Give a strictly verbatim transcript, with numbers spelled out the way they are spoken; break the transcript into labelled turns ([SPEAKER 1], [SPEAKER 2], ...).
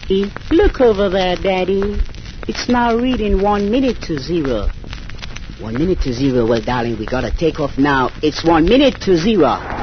[SPEAKER 1] Look over there, Daddy. It's now reading one minute to zero.
[SPEAKER 2] One minute to zero. Well, darling, we gotta take off now. It's one minute to zero.